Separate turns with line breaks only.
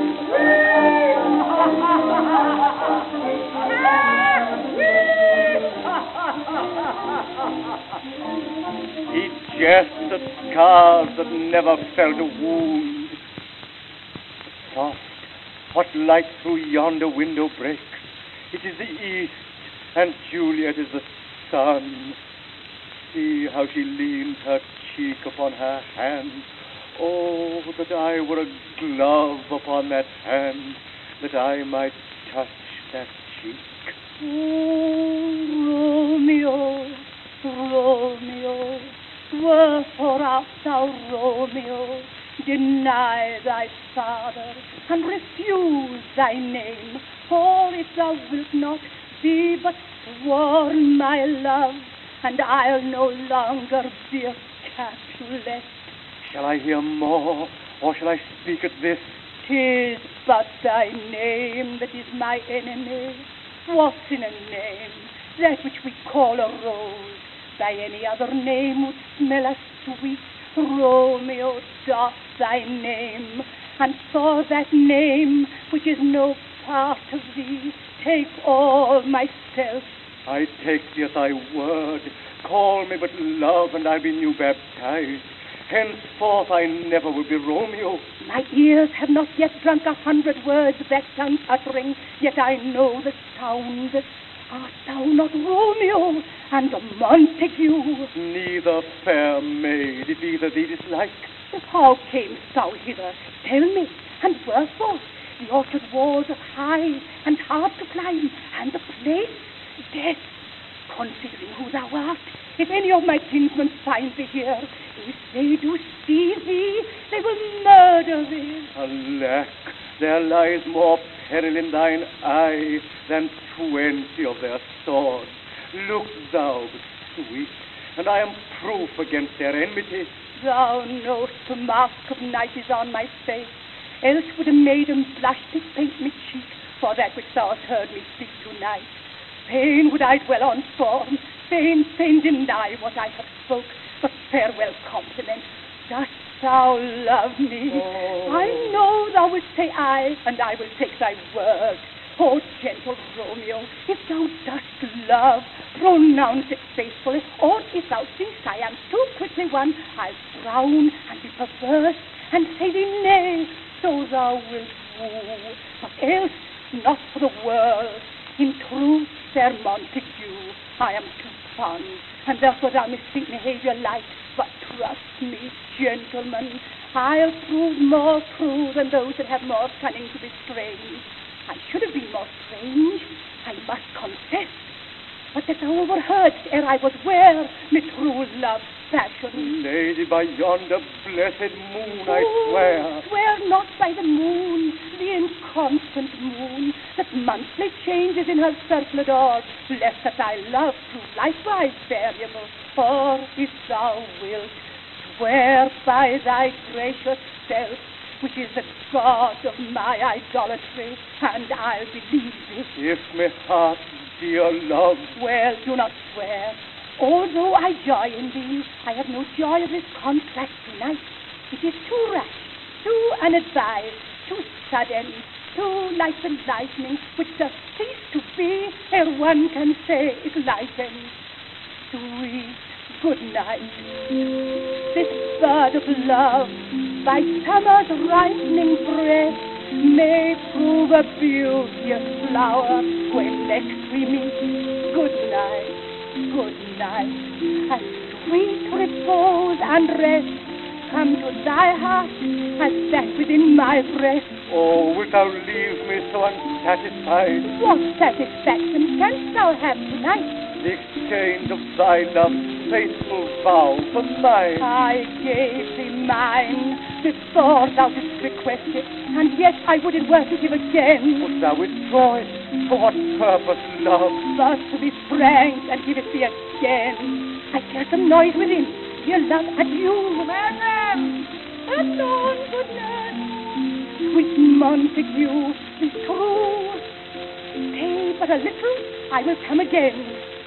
He jests at scars that never felt a wound. Soft, what light through yonder window breaks? It is the east, and Juliet is the sun. See how she leans her cheek upon her hand. Oh, that I were a glove upon that hand, that I might touch that cheek.
Oh, Romeo, Romeo, wherefore art thou, Romeo? Deny thy father, and refuse thy name, for if thou wilt not, be but sworn my love, and I'll no longer be a Capulet.
Shall I hear more, or shall I speak at this?
'Tis but thy name that is my enemy. What's in a name? That which we call a rose, by any other name would smell as sweet. Romeo, doff thy name, and for that name, which is no part of thee, take all myself.
I take thee at thy word. Call me but love, and I'll be new baptized. Henceforth I never will be Romeo.
My ears have not yet drunk 100 words that tongue's uttering, yet I know the sound. Art thou not Romeo and Montague?
Neither, fair maid, if either thee dislike.
How camest thou hither? Tell me, and wherefore? The orchard walls are high and hard to climb, and the place death. Considering who thou art, if any of my kinsmen find thee here, if they do see thee, they will murder thee.
Alack, there lies more peril in thine eye than 20 of their swords. Look thou, but sweet, and I am proof against their enmity.
Thou know'st the mark of night is on my face, else would a maiden blush to paint me cheek for that which thou hast heard me speak tonight. Fain would I dwell on form, fain deny what I have spoke, but farewell compliment. Dost thou love me?
Oh.
I know thou wilt say aye, and I will take thy word. Oh, gentle Romeo, if thou dost love, pronounce it faithfully, or if thou thinkst I am too quickly won, I'll frown and be perverse, and say thee nay, so thou wilt woo, but else not for the world. In truth, fair Montague, I am too fond, and therefore thou must think me behaviour light, but trust me, gentlemen, I'll prove more true than those that have more cunning to be strange. I should have been more strange, I must confess, but that thou overheardst ere I was ware me true love's passion.
Lady, by yonder blessed moon, I swear.
Swear not by the moon, the inconstant moon, that monthly changes in her circlet orb, lest that thy love prove likewise variable. Or, if thou wilt, swear by thy gracious self, which is the God of my idolatry, and I'll believe thee.
If my heart, dear love.
Well, do not swear. Although I joy in thee, I have no joy of this contract tonight. It is too rash, too unadvised, too sudden, too like the lightning, which does cease to be ere one can say it lightens. Sweet good night. This bird of love, by summer's ripening breath, may prove a beauteous flower when next we meet. Good night, good night. A sweet repose and rest come to thy heart as that within my breast.
Oh, wilt thou leave me so unsatisfied?
What satisfaction canst thou have tonight?
The exchange of thy love's faithful vow for mine.
I gave thee mine before thou didst request it, and yet I would it were to give again.
Would thou withdraw it? For what purpose, love?
But to be frank and give it thee again. I hear some noise within. Dear love, adieu. Madam! Anon, good night. Sweet Montague, be true. Stay but a little, I will come again.